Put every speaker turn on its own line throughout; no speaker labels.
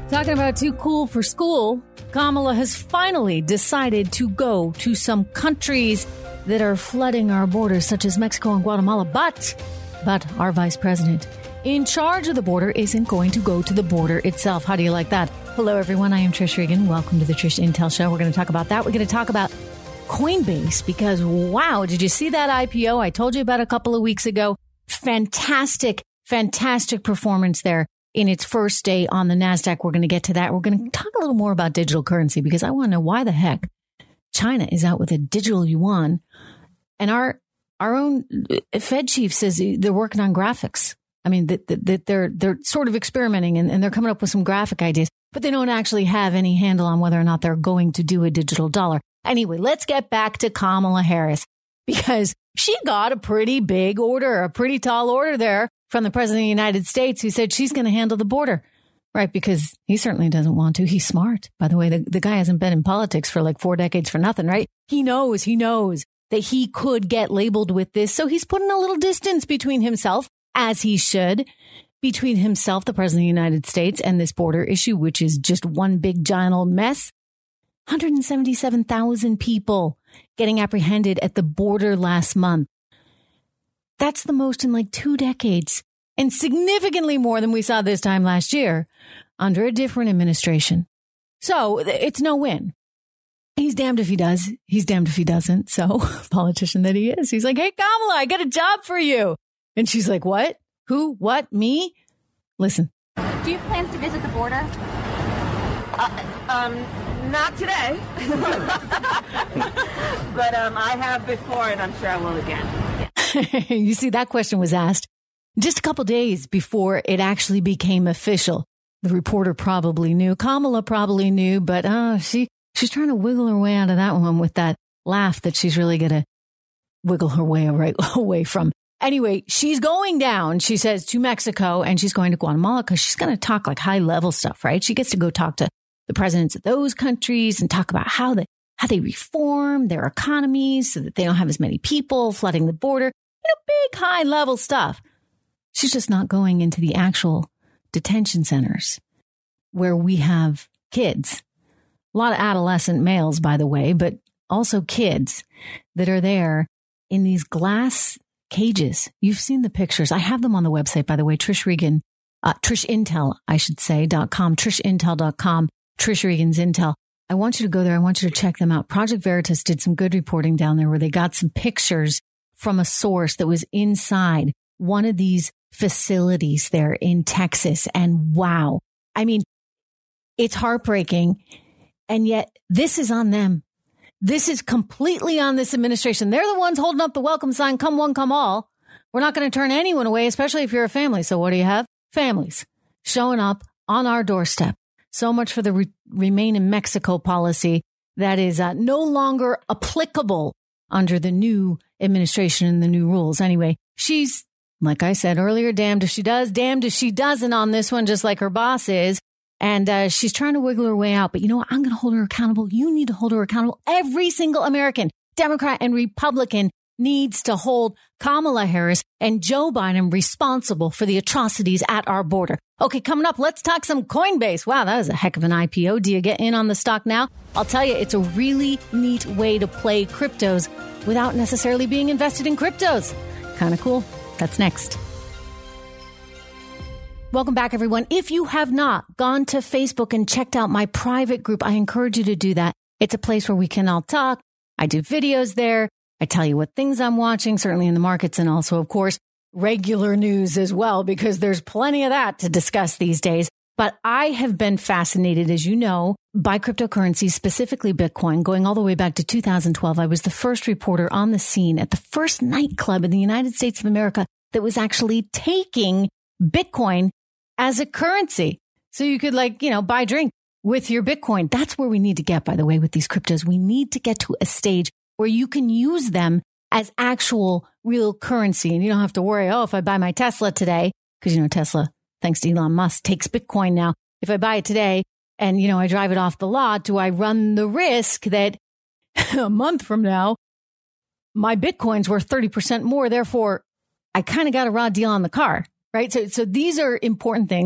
Talking about too cool for school, Kamala has finally decided to go to some countries that are flooding our borders, such as Mexico and Guatemala. But our vice president in charge of the border isn't going to go to the border itself. How do you like that? Hello, everyone. I am Trish Regan. Welcome to the Trish Intel Show. We're going to talk about that. We're going to talk about Coinbase because, wow, did you see that IPO I told you about a couple of weeks ago? Fantastic performance there in its first day on the NASDAQ. We're going to get to that. We're going to talk a little more about digital currency because I want to know why the heck China is out with a digital yuan. And our own Fed chief says they're working on graphics. I mean, that they're sort of experimenting and they're coming up with some graphic ideas, but they don't actually have any handle on whether or not they're going to do a digital dollar. Anyway, let's get back to Kamala Harris because she got a pretty big order, a pretty tall order there from the president of the United States who said she's going to handle the border, right? Because he certainly doesn't want to. He's smart. By the way, the guy hasn't been in politics for like 4 decades for nothing, right? He knows that he could get labeled with this. So he's putting a little distance between himself, as he should, between himself, the president of the United States, and this border issue, which is just one big giant old mess. 177,000 people getting apprehended at the border last month. That's the most in like 2 decades and significantly more than we saw this time last year under a different administration. So it's no win. He's damned if he does. He's damned if he doesn't. So politician that he is, he's like, hey, Kamala, I got a job for you. And she's like, what? Who? What? Me? Listen.
Do you have plans to visit the border?
Not today. But I have before, and I'm sure I will again.
You see, that question was asked just a couple days before it actually became official. The reporter probably knew. Kamala probably knew, but she's trying to wiggle her way out of that one with that laugh that she's really going to wiggle her way right away from. Anyway, she's going down, she says, to Mexico, and she's going to Guatemala because she's going to talk like high level stuff, right? She gets to go talk to the presidents of those countries and talk about how they reform their economies so that they don't have as many people flooding the border. Big high level stuff. She's just not going into the actual detention centers where we have kids. A lot of adolescent males, by the way, but also kids that are there in these glass cages. You've seen the pictures. I have them on the website, by the way, Trish Regan, TrishIntel, I should say, .com, TrishIntel.com, Trish Regan's Intel. I want you to go there. I want you to check them out. Project Veritas did some good reporting down there where they got some pictures from a source that was inside one of these facilities there in Texas. And wow, I mean, it's heartbreaking. And yet this is on them. This is completely on this administration. They're the ones holding up the welcome sign. Come one, come all. We're not going to turn anyone away, especially if you're a family. So what do you have? Families showing up on our doorstep. So much for the remain in Mexico policy that is no longer applicable under the new administration and the new rules. Anyway, she's, like I said earlier, damned if she does, damned if she doesn't on this one, just like her boss is. And she's trying to wiggle her way out. But you know what? I'm going to hold her accountable. You need to hold her accountable. Every single American, Democrat and Republican, needs to hold Kamala Harris and Joe Biden responsible for the atrocities at our border. Okay, coming up, let's talk some Coinbase. Wow, that was a heck of an IPO. Do you get in on the stock now? I'll tell you, it's a really neat way to play cryptos without necessarily being invested in cryptos. Kind of cool. That's next. Welcome back, everyone. If you have not gone to Facebook and checked out my private group, I encourage you to do that. It's a place where we can all talk. I do videos there. I tell you what things I'm watching, certainly in the markets, and also, of course, regular news as well, because there's plenty of that to discuss these days. But I have been fascinated, as you know, by cryptocurrencies, specifically Bitcoin, going all the way back to 2012. I was the first reporter on the scene at the first nightclub in the United States of America that was actually taking Bitcoin as a currency. So you could buy a drink with your Bitcoin. That's where we need to get, by the way, with these cryptos. We need to get to a stage where you can use them as actual real currency. And you don't have to worry, if I buy my Tesla today, because, Tesla, thanks to Elon Musk, takes Bitcoin now. If I buy it today and, I drive it off the lot, do I run the risk that a month from now, my Bitcoin's worth 30% more? Therefore, I kind of got a raw deal on the car, right? So these are important things.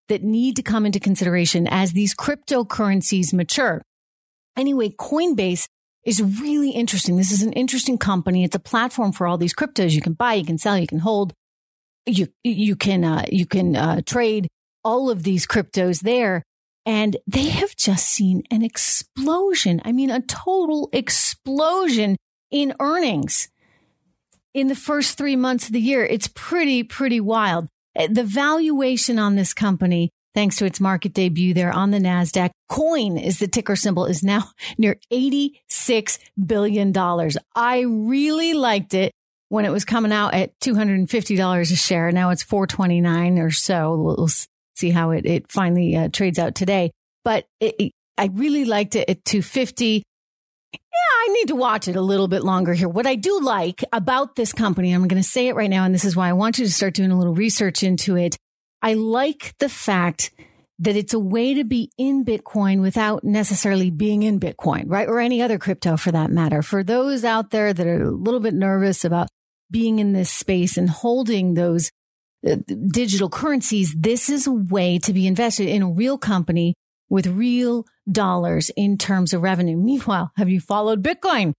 that need to come into consideration as these cryptocurrencies mature. Anyway, Coinbase is really interesting. This is an interesting company. It's a platform for all these cryptos. You can buy, you can sell, you can hold, you can trade all of these cryptos there. And they have just seen an explosion. I mean, a total explosion in earnings in the first 3 months of the year. It's pretty wild. The valuation on this company, thanks to its market debut there on the NASDAQ, COIN is the ticker symbol, is now near $86 billion. I really liked it when it was coming out at $250 a share. Now it's $429 or so. We'll see how it finally trades out today. But I really liked it at $250. Yeah, I need to watch it a little bit longer here. What I do like about this company, I'm going to say it right now, and this is why I want you to start doing a little research into it. I like the fact that it's a way to be in Bitcoin without necessarily being in Bitcoin, right? Or any other crypto for that matter. For those out there that are a little bit nervous about being in this space and holding those digital currencies, this is a way to be invested in a real company with real dollars in terms of revenue. Meanwhile, have you followed Bitcoin?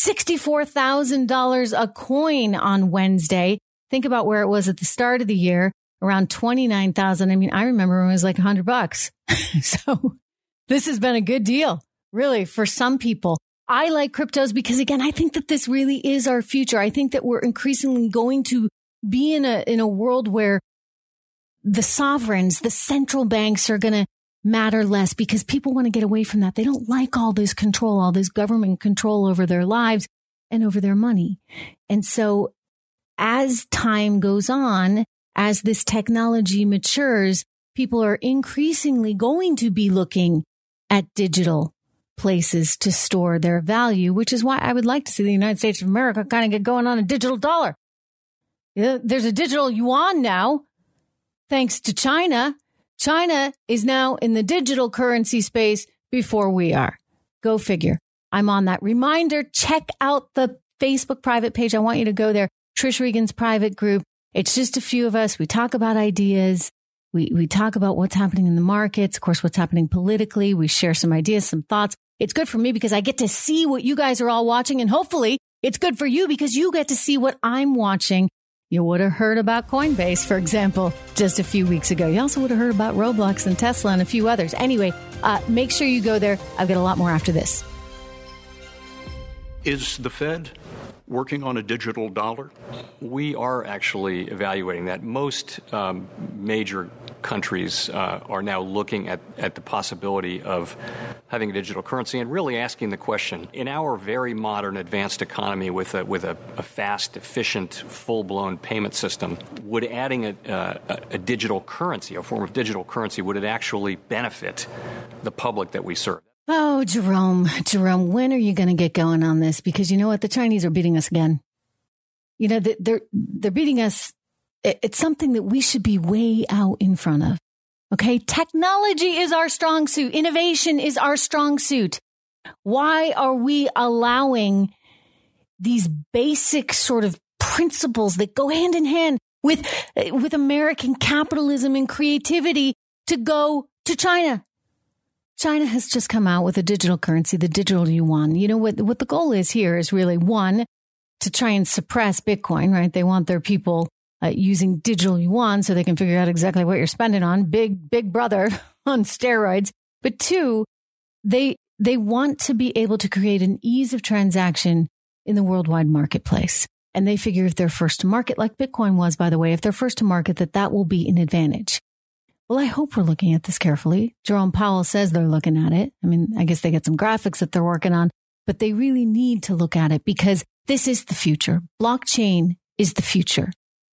$64,000 a coin on Wednesday. Think about where it was at the start of the year, around 29,000. I mean, I remember when it was like $100. So this has been a good deal, really, for some people. I like cryptos because, again, I think that this really is our future. I think that we're increasingly going to be in a world where the sovereigns, the central banks are going to matter less because people want to get away from that. They don't like all this control, all this government control over their lives and over their money. And so as time goes on, as this technology matures, people are increasingly going to be looking at digital places to store their value, which is why I would like to see the United States of America kind of get going on a digital dollar. There's a digital yuan now, thanks to China. China is now in the digital currency space before we are. Go figure. I'm on that. Reminder, check out the Facebook private page. I want you to go there. Trish Regan's private group. It's just a few of us. We talk about ideas. We talk about what's happening in the markets. Of course, what's happening politically. We share some ideas, some thoughts. It's good for me because I get to see what you guys are all watching. And hopefully it's good for you because you get to see what I'm watching. You would have heard about Coinbase, for example, just a few weeks ago. You also would have heard about Roblox and Tesla and a few others. Anyway, make sure you go there. I've got a lot more after this.
Is the Fed working on a digital dollar?
We are actually evaluating that. Most major countries are now looking at the possibility of having a digital currency and really asking the question, in our very modern advanced economy with a fast, efficient, full-blown payment system, would adding a digital currency, a form of digital currency, would it actually benefit the public that we serve?
Oh, Jerome, when are you going to get going on this? Because you know what? The Chinese are beating us again. You know, they're beating us. It's something that we should be way out in front of. Okay. Technology is our strong suit. Innovation is our strong suit. Why are we allowing these basic sort of principles that go hand in hand with American capitalism and creativity to go to China? China has just come out with a digital currency, the digital yuan. You know what the goal is here is really, one, to try and suppress Bitcoin, right? They want their people using digital yuan so they can figure out exactly what you're spending on. Big brother on steroids. But two, they want to be able to create an ease of transaction in the worldwide marketplace. And they figure if they're first to market, like Bitcoin was, by the way, if they're first to market, that will be an advantage. Well, I hope we're looking at this carefully. Jerome Powell says they're looking at it. I mean, I guess they get some graphics that they're working on, but they really need to look at it because this is the future. Blockchain is the future.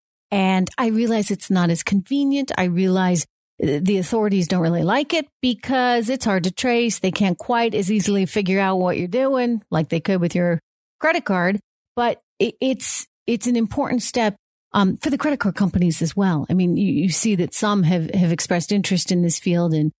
And I realize it's not as convenient. I realize the authorities don't really like it because it's hard to trace. They can't quite as easily figure out what you're doing like they could with your credit card. But it's an important step for the credit card companies as well. I mean, you see that some have expressed interest in this field and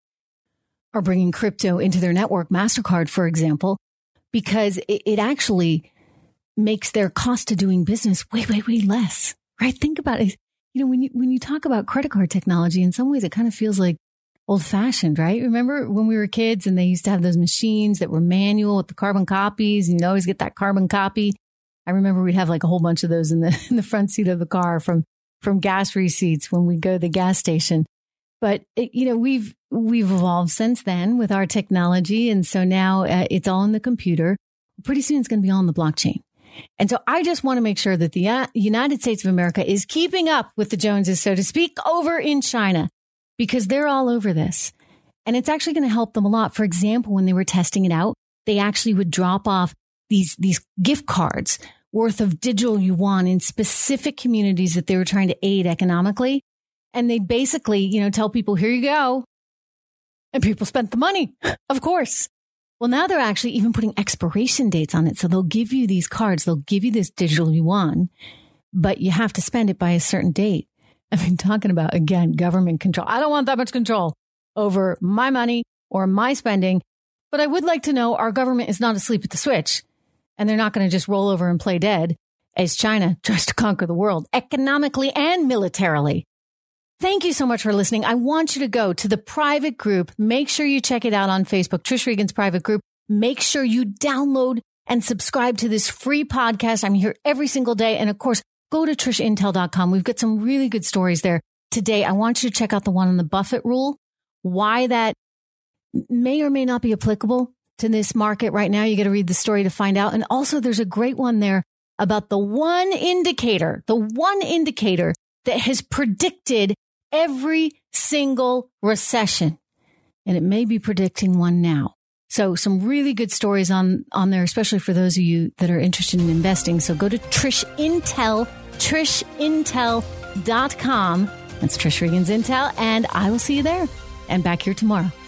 are bringing crypto into their network, MasterCard, for example, because it actually makes their cost of doing business way less, right? Think about it. You know, when you talk about credit card technology, in some ways, it kind of feels like old fashioned, right? Remember when we were kids and they used to have those machines that were manual with the carbon copies, and you'd always get that carbon copy. I remember we'd have like a whole bunch of those in the front seat of the car from gas receipts when we go to the gas station. But we've evolved since then with our technology, and so now it's all in the computer. Pretty soon it's going to be all in the blockchain. And so I just want to make sure that the United States of America is keeping up with the Joneses, so to speak, over in China, because they're all over this. And it's actually going to help them a lot. For example, when they were testing it out, they actually would drop off these gift cards worth of digital yuan in specific communities that they were trying to aid economically. And they basically, tell people, here you go. And people spent the money, of course. Well, now they're actually even putting expiration dates on it. So they'll give you these cards. They'll give you this digital yuan, but you have to spend it by a certain date. I mean, talking about, again, government control. I don't want that much control over my money or my spending, but I would like to know our government is not asleep at the switch, and they're not going to just roll over and play dead as China tries to conquer the world economically and militarily. Thank you so much for listening. I want you to go to the private group. Make sure you check it out on Facebook, Trish Regan's private group. Make sure you download and subscribe to this free podcast. I'm here every single day. And of course, go to TrishIntel.com. We've got some really good stories there. Today, I want you to check out the one on the Buffett rule, why that may or may not be applicable to this market right now. You got to read the story to find out. And also, there's a great one there about the one indicator that has predicted every single recession. And it may be predicting one now. So some really good stories on there, especially for those of you that are interested in investing. So go to TrishIntel, TrishIntel.com. That's Trish Regan's Intel. And I will see you there and back here tomorrow.